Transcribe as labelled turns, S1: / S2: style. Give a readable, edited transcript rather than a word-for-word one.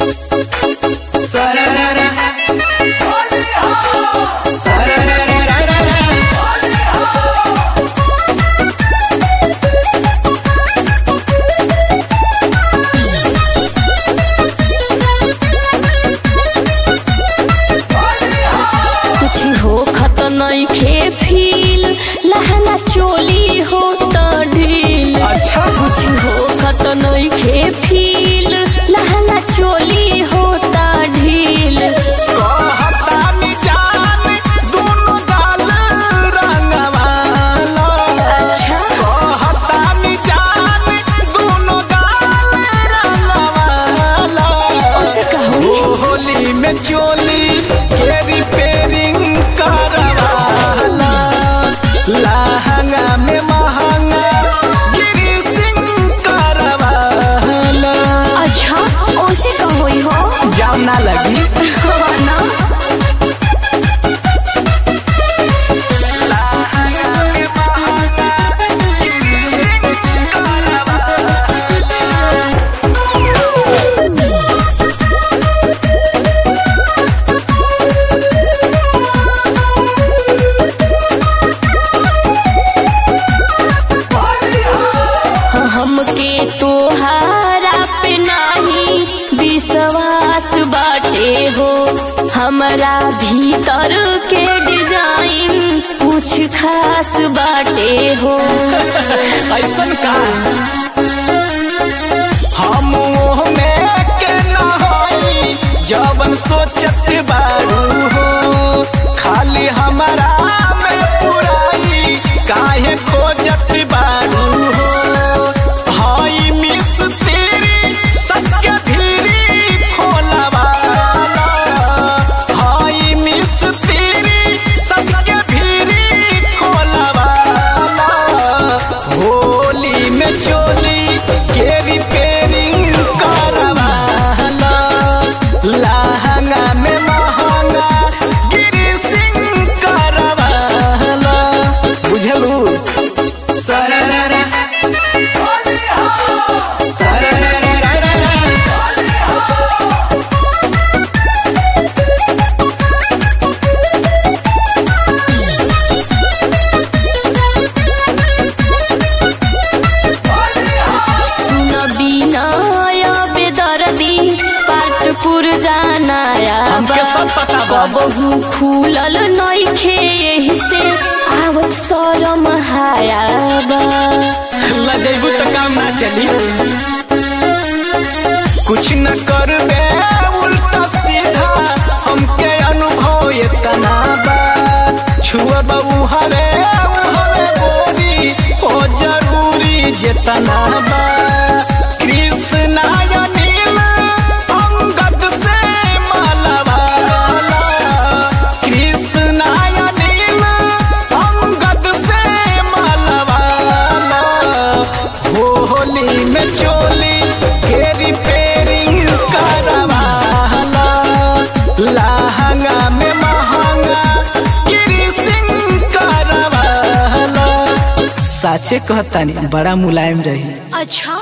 S1: नइखे फील लहंगा चोली हो त ढील।
S2: अच्छा
S1: कुछ होखत नइखे फील लहंगा चोली हो त ढील।
S2: कहतानी जान दुनु गाल रंगवाला।
S1: अच्छा
S2: कहतानी जान दुनु गाल रंगवाला।
S1: ओसे कहू
S2: होली में चोली के रिपेयरिंग करवाला। लहंगा में महंगा ग्रीसिंग करवाला।
S1: अच्छा ओसे कहू हो
S2: जाम ना लगी
S1: ना हमके तोहारा पे नाही विश्वास बाटे हो। हमरा भीतर के डिजाइन कुछ खास बाटे हो।
S2: ऐसन का हम में के न होई जवन सोचत बारू हो। खाली हमारा में पुराई काहे खोजत बारू हो। हाई मिस तेरी सबके भीरी खोलवाला। हाई मिस तेरी सबके भीरी खोलवाला। होली में चोली के रिपेयरिंग करवाला। लहंगा में महंगा ग्रीसिंग करवाला। बुझलू सरररा
S1: सुन बिनय बेदर्दी पाटपुर जानाया
S2: हमके सब पता बा।
S1: कबहू खुलल नइखे एही से आवत शरम हाया बा।
S2: लजैबू तो काम ना चली। कुछ न करबे उल्टा सीधा हमके अनुभव इतना बा। छुअब उहरे गोरी हो जरूरी जितना बा। कृष्णा या नील अंगद से मालवाला। कृष्णा या नील अंगद से मालवाला। होली में चोली के रिपेयरिंग करवाला। लहंगा में महंगा ग्रीसिंग करवाला। साचे कहतानी बड़ा मुलायम रही।
S1: अच्छा